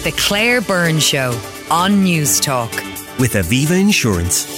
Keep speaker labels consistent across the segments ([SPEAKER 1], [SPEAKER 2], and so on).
[SPEAKER 1] The Claire Byrne Show on News Talk.
[SPEAKER 2] With Aviva Insurance.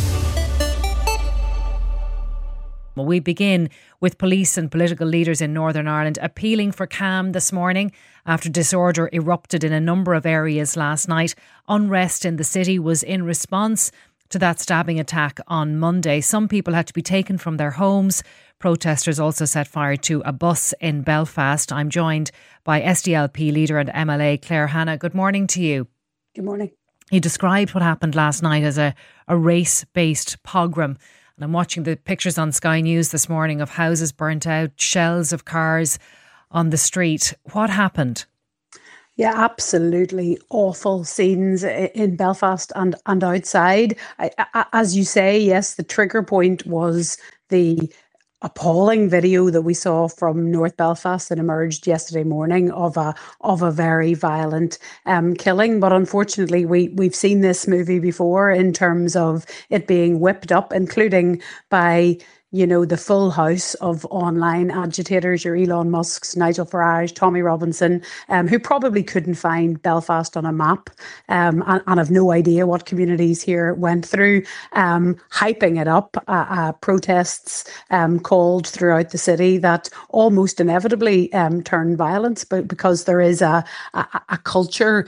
[SPEAKER 3] Well, we begin with police and political leaders in Northern Ireland appealing for calm this morning after disorder erupted in a number of areas last night. Unrest in the city was in response to that stabbing attack on Monday. Some people had to be taken from their homes. Protesters also set fire to a bus in Belfast. I'm joined by SDLP leader and MLA Claire Hanna. Good morning to you.
[SPEAKER 4] Good morning.
[SPEAKER 3] You described what happened last night as a race-based pogrom. And I'm watching the pictures on Sky News this morning of houses burnt out, shells of cars on the street. What happened?
[SPEAKER 4] Yeah, absolutely awful scenes in Belfast and outside. As you say, yes, the trigger point was the appalling video that we saw from North Belfast that emerged yesterday morning of a very violent killing. But unfortunately, we've seen this movie before in terms of it being whipped up, including by the full house of online agitators, your Elon Musks, Nigel Farage, Tommy Robinson, who probably couldn't find Belfast on a map and have no idea what communities here went through, hyping it up, protests called throughout the city that almost inevitably turn violence, but because there is a culture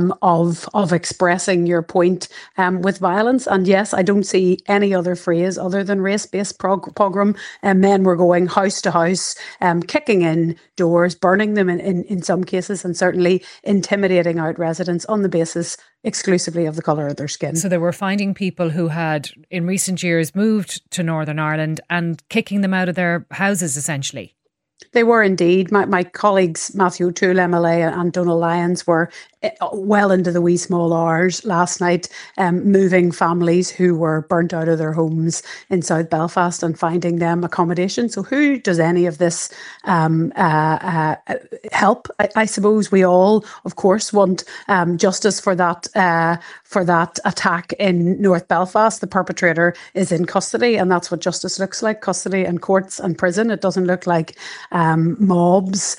[SPEAKER 4] of expressing your point with violence. And yes, I don't see any other phrase other than race-based pogrom. Men were going house to house, kicking in doors, burning them in some cases, and certainly intimidating out residents on the basis exclusively of the colour of their skin.
[SPEAKER 3] So they were finding people who had in recent years moved to Northern Ireland and kicking them out of their houses essentially.
[SPEAKER 4] They were indeed. My colleagues Matthew O'Toole, MLA, and Donal Lyons were well into the wee small hours last night, moving families who were burnt out of their homes in South Belfast and finding them accommodation. So who does any of this help? I suppose we all, of course, want justice for that attack in North Belfast. The perpetrator is in custody, and that's what justice looks like: custody and courts and prison. It doesn't look like mobs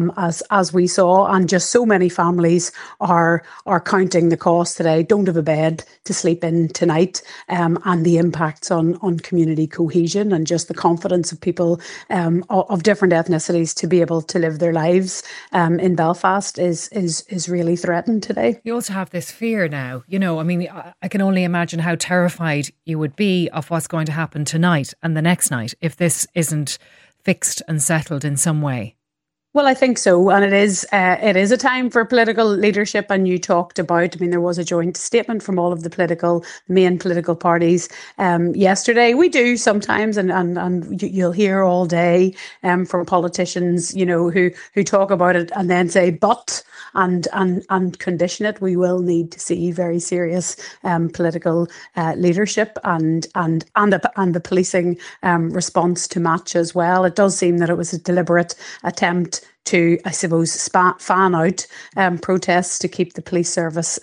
[SPEAKER 4] as we saw, and just so many families are counting the cost today, don't have a bed to sleep in tonight, and the impacts on community cohesion and just the confidence of people of different ethnicities to be able to live their lives in Belfast is really threatened today.
[SPEAKER 3] You also have this fear now, I can only imagine how terrified you would be of what's going to happen tonight and the next night if this isn't fixed and settled in some way.
[SPEAKER 4] Well, I think so. And it is a time for political leadership. And you talked about, there was a joint statement from all of the main political parties yesterday. We do sometimes, and you'll hear all day from politicians, who talk about it and then say, but, and condition it. We will need to see very serious political leadership and the policing response to match as well. It does seem that it was a deliberate attempt to, I suppose, fan out protests to keep the police service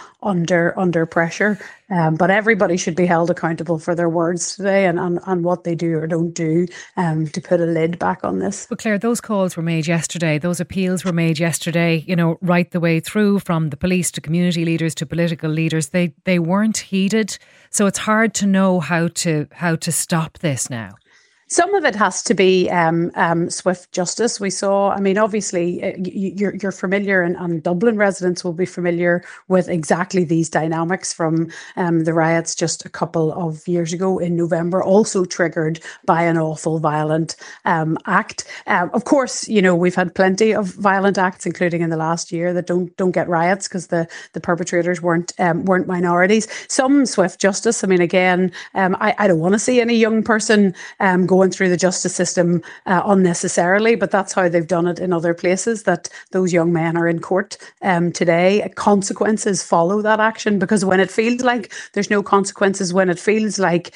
[SPEAKER 4] under pressure. But everybody should be held accountable for their words today and what they do or don't do to put a lid back on this.
[SPEAKER 3] But Claire, those calls were made yesterday. Those appeals were made yesterday, right the way through, from the police to community leaders to political leaders. They weren't heeded. So it's hard to know how to stop this now.
[SPEAKER 4] Some of it has to be swift justice. We saw, obviously, you're familiar, and Dublin residents will be familiar with exactly these dynamics from the riots just a couple of years ago in November, also triggered by an awful violent act. Of course, we've had plenty of violent acts, including in the last year, that don't get riots because the perpetrators weren't minorities. Some swift justice. Again, I don't want to see any young person going through the justice system unnecessarily, but that's how they've done it in other places, that those young men are in court today. Consequences follow that action, because when it feels like there's no consequences, when it feels like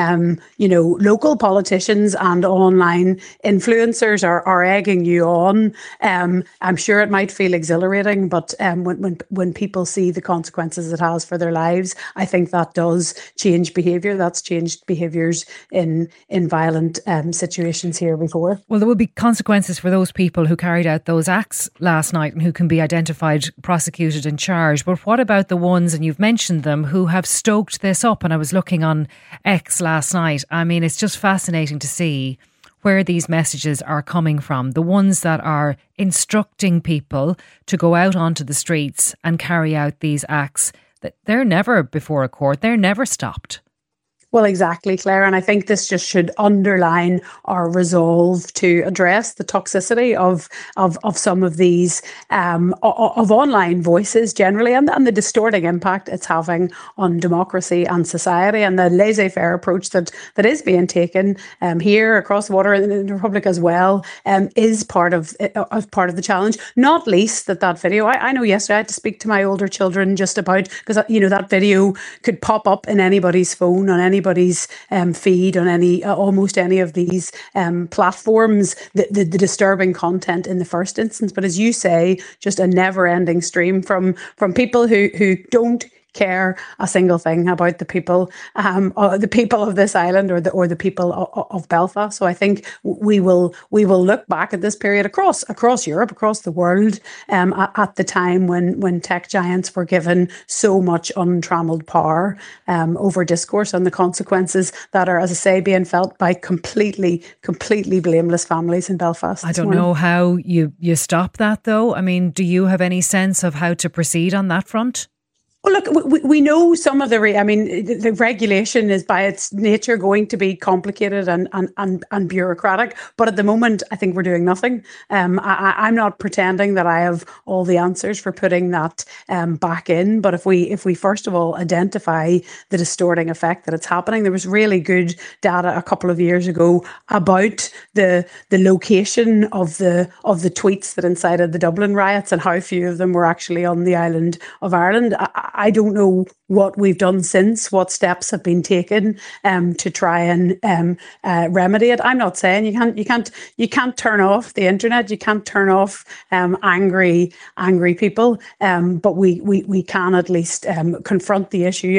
[SPEAKER 4] local politicians and online influencers are egging you on, I'm sure it might feel exhilarating, but when people see the consequences it has for their lives, I think that does change behaviour. That's changed behaviours in violent different situations here before.
[SPEAKER 3] Well, there will be consequences for those people who carried out those acts last night and who can be identified, prosecuted and charged. But what about the ones, and you've mentioned them, who have stoked this up? And I was looking on X last night. I mean, it's just fascinating to see where these messages are coming from. The ones that are instructing people to go out onto the streets and carry out these acts, that they're never before a court, they're never stopped.
[SPEAKER 4] Well, exactly, Claire. And I think this just should underline our resolve to address the toxicity of some of these of online voices generally, and the distorting impact it's having on democracy and society, and the laissez-faire approach that is being taken here across the water in the Republic as well is part of the challenge. Not least that video. I know yesterday I had to speak to my older children just about, because that video could pop up in anybody's phone, on anybody's feed, on almost any of these platforms, the disturbing content in the first instance. But as you say, just a never-ending stream from people who don't care a single thing about the people of this island or the people of Belfast. So I think we will look back at this period across Europe, across the world, at the time when tech giants were given so much untrammeled power over discourse, and the consequences that are, as I say, being felt by completely blameless families in Belfast.
[SPEAKER 3] I don't know how you stop that, though. I mean, do you have any sense of how to proceed on that front?
[SPEAKER 4] Well, look, we know some of the regulation is by its nature going to be complicated and bureaucratic. But at the moment, I think we're doing nothing. I'm not pretending that I have all the answers for putting that back in. But if we first of all identify the distorting effect that it's happening, there was really good data a couple of years ago about the location of the tweets that incited the Dublin riots and how few of them were actually on the island of Ireland. I don't know what we've done since, what steps have been taken to try and remedy it. I'm not saying you can't turn off the internet, you can't turn off angry people, but we can at least confront the issue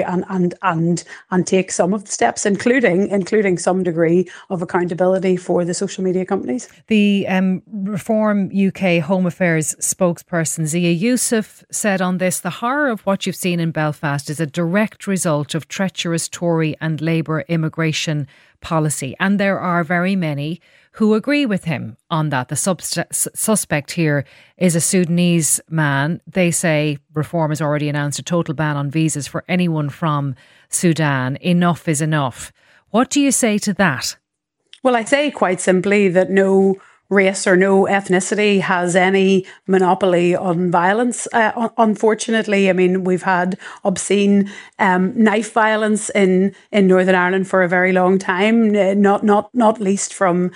[SPEAKER 4] and take some of the steps, including some degree of accountability for the social media companies.
[SPEAKER 3] The Reform UK Home Affairs spokesperson Zia Youssef said on this, the horror of what you've seen in Belfast is a direct result of treacherous Tory and Labour immigration policy. And there are very many who agree with him on that. The suspect here is a Sudanese man. They say Reform has already announced a total ban on visas for anyone from Sudan. Enough is enough. What do you say to that?
[SPEAKER 4] Well, I say quite simply that no race or no ethnicity has any monopoly on violence. Unfortunately, I mean, we've had obscene knife violence in Northern Ireland for a very long time, not least during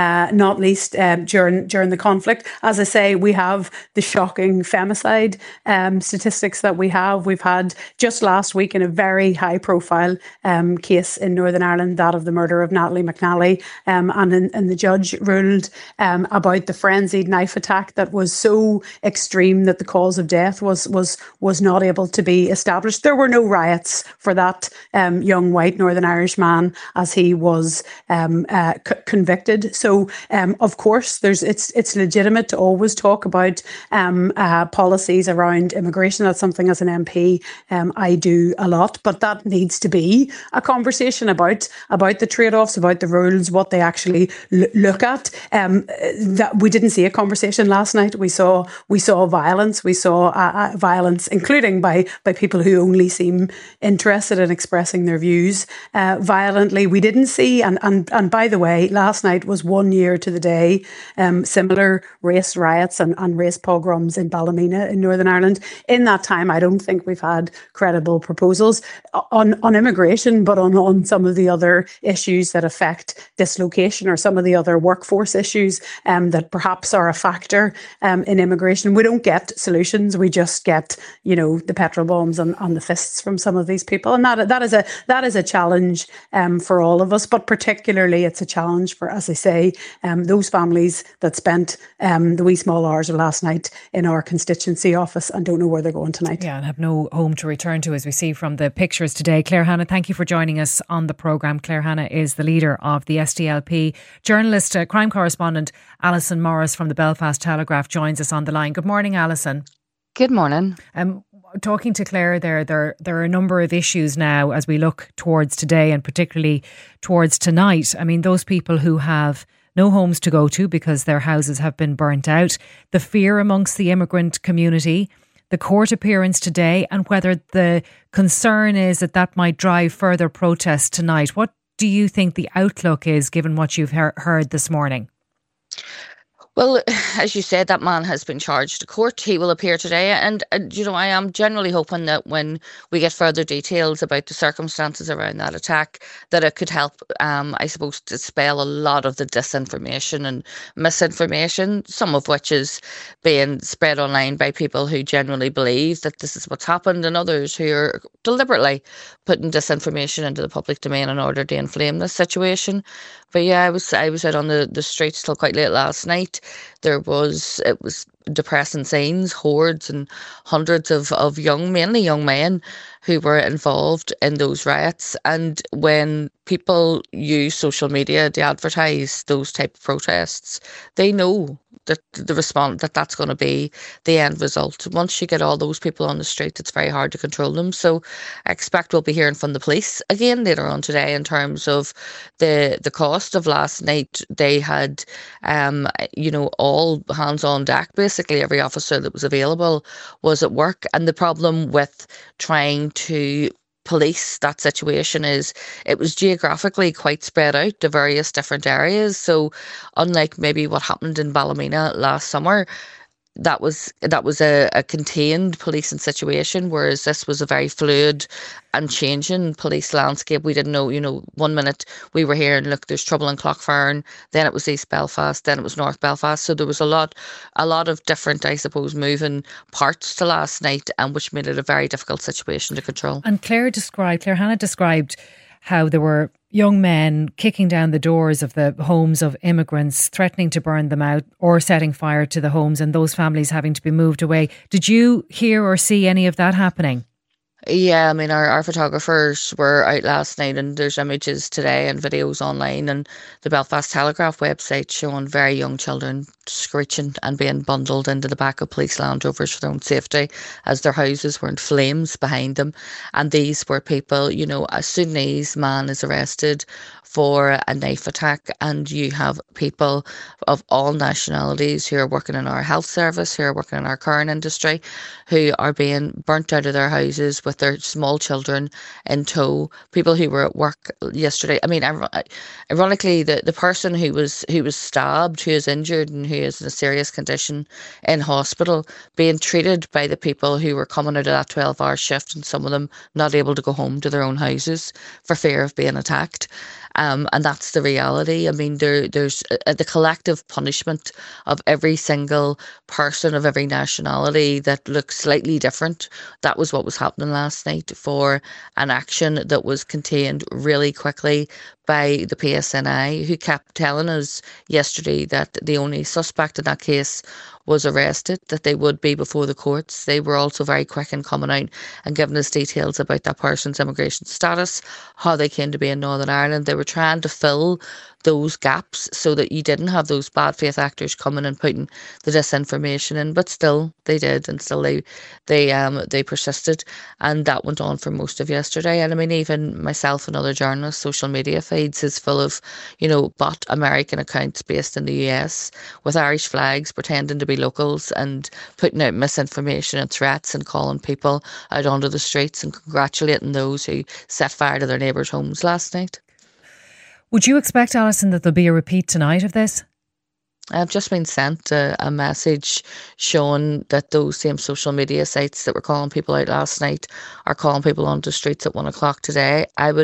[SPEAKER 4] the conflict. As I say, we have the shocking femicide statistics that we have. We've had just last week in a very high profile case in Northern Ireland, that of the murder of Natalie McNally, and the judge ruled about the frenzied knife attack that was so extreme that the cause of death was not able to be established. There were no riots for that young white Northern Irish man as he was convicted. So, of course, it's legitimate to always talk about policies around immigration. That's something as an MP I do a lot, but that needs to be a conversation about the trade-offs, about the rules, what they actually look at. That we didn't see a conversation last night. We saw violence. We saw violence, including by people who only seem interested in expressing their views violently. We didn't see, and by the way, last night was 1 year to the day, similar race riots and race pogroms in Ballymena in Northern Ireland. In that time, I don't think we've had credible proposals on immigration, but on some of the other issues that affect dislocation or some of the other workforce issues that perhaps are a factor in immigration. We don't get solutions. We just get, the petrol bombs on the fists from some of these people. And that is a challenge for all of us, but particularly it's a challenge for, as I say, those families that spent the wee small hours of last night in our constituency office and don't know where they're going tonight.
[SPEAKER 3] Yeah, and have no home to return to, as we see from the pictures today. Claire Hanna, thank you for joining us on the programme. Claire Hanna is the leader of the SDLP. Journalist, crime correspondent Alison Morris from the Belfast Telegraph joins us on the line. Good morning, Alison.
[SPEAKER 5] Good morning.
[SPEAKER 3] Talking to Claire there are a number of issues now as we look towards today and particularly towards tonight. I mean, those people who have no homes to go to because their houses have been burnt out, the fear amongst the immigrant community, the court appearance today, and whether the concern is that might drive further protests tonight. What do you think the outlook is, given what you've heard this morning?
[SPEAKER 5] Well, as you said, that man has been charged to court. He will appear today. And I am generally hoping that when we get further details about the circumstances around that attack, that it could help, I suppose, dispel a lot of the disinformation and misinformation, some of which is being spread online by people who genuinely believe that this is what's happened, and others who are deliberately putting disinformation into the public domain in order to inflame this situation. But yeah, I was out on the streets till quite late last night. It was depressing scenes, hordes and hundreds of mainly young men who were involved in those riots. And when people use social media to advertise those type of protests, they know that that's going to be the end result. Once you get all those people on the street, it's very hard to control them. So I expect we'll be hearing from the police again later on today in terms of the cost of last night. They had all hands on deck. Basically every officer that was available was at work, and the problem with trying to police that situation is it was geographically quite spread out to various different areas. So unlike maybe what happened in Ballymena last summer, that was a contained policing situation, whereas this was a very fluid and changing police landscape. We didn't know, 1 minute we were here and look, there's trouble in Clough-Farn, then it was East Belfast, then it was North Belfast. So there was a lot of different, I suppose, moving parts to last night, and which made it a very difficult situation to control.
[SPEAKER 3] And Claire Hanna described how there were young men kicking down the doors of the homes of immigrants, threatening to burn them out or setting fire to the homes, and those families having to be moved away. Did you hear or see any of that happening?
[SPEAKER 5] Yeah, I mean, our photographers were out last night, and there's images today and videos online, and the Belfast Telegraph website showing very young children screeching and being bundled into the back of police Land Rovers for their own safety as their houses were in flames behind them. And these were people, a Sudanese man is arrested for a knife attack, and you have people of all nationalities who are working in our health service, who are working in our current industry, who are being burnt out of their houses with their small children in tow. People who were at work yesterday. I mean, ironically, the person who was stabbed, who is injured and who is in a serious condition in hospital, being treated by the people who were coming out of that 12-hour shift, and some of them not able to go home to their own houses for fear of being attacked. And that's the reality. I mean, there's the collective punishment of every single person of every nationality that looks slightly different. That was what was happening last night, for an action that was contained really quickly by the PSNI, who kept telling us yesterday that the only suspect in that case was arrested, that they would be before the courts. They were also very quick in coming out and giving us details about that person's immigration status, how they came to be in Northern Ireland. They were trying to fill those gaps so that you didn't have those bad faith actors coming and putting the disinformation in, but still they did, and still they persisted, and that went on for most of yesterday. And I mean, even myself and other journalists, social media feeds is full of bot American accounts based in the US with Irish flags pretending to be locals and putting out misinformation and threats and calling people out onto the streets and congratulating those who set fire to their neighbours' homes last night.
[SPEAKER 3] Would you expect, Alison, that there'll be a repeat tonight of this?
[SPEAKER 5] I've just been sent a message showing that those same social media sites that were calling people out last night are calling people onto the streets at 1 o'clock today. I would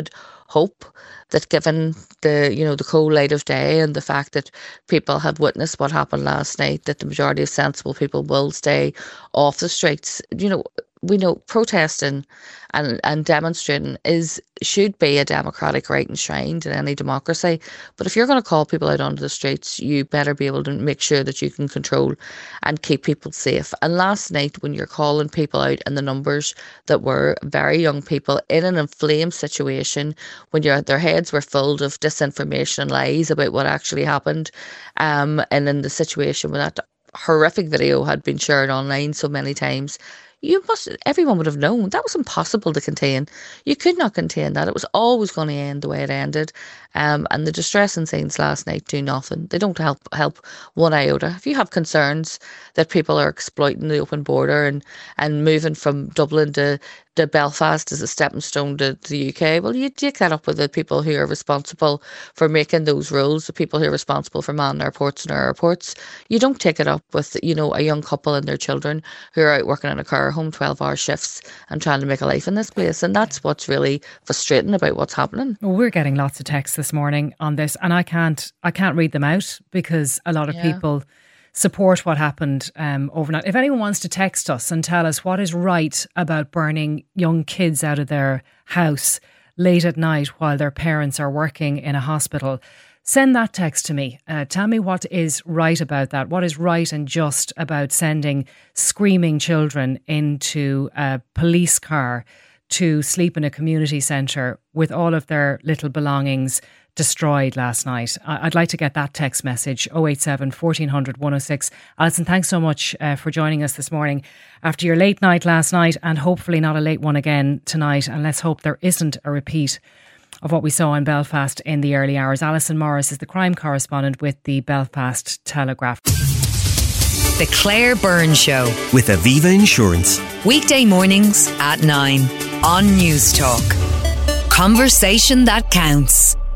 [SPEAKER 5] hope that, given the cold light of day and the fact that people have witnessed what happened last night, that the majority of sensible people will stay off the streets. We know protesting and demonstrating should be a democratic right enshrined in any democracy. But if you're going to call people out onto the streets, you better be able to make sure that you can control and keep people safe. And last night, when you're calling people out in the numbers that were very young people in an inflamed situation, when their heads were filled of disinformation and lies about what actually happened, and in the situation where that horrific video had been shared online so many times, everyone would have known that was impossible to contain. You could not contain that. It was always going to end the way it ended. And the distressing scenes last night do nothing. They don't help one iota. If you have concerns that people are exploiting the open border and moving from Dublin to Belfast as a stepping stone to the UK, well, you take that up with the people who are responsible for making those rules, the people who are responsible for manning our ports and our airports. You don't take it up with, a young couple and their children who are out working in a care home 12-hour shifts and trying to make a life in this place. And that's what's really frustrating about what's happening.
[SPEAKER 3] Well, we're getting lots of texts this morning on this, and I can't read them out because a lot of people support what happened overnight. If anyone wants to text us and tell us what is right about burning young kids out of their house late at night while their parents are working in a hospital, send that text to me. Tell me what is right about that. What is right and just about sending screaming children into a police car to sleep in a community centre with all of their little belongings destroyed last night. I'd like to get that text message, 087 1400 106. Alison, thanks so much for joining us this morning after your late night last night, and hopefully not a late one again tonight. And let's hope there isn't a repeat of what we saw in Belfast in the early hours. Alison Morris is the crime correspondent with the Belfast Telegraph.
[SPEAKER 1] The Claire Byrne Show
[SPEAKER 2] with Aviva Insurance.
[SPEAKER 1] Weekday mornings at 9 on News Talk. Conversation that counts.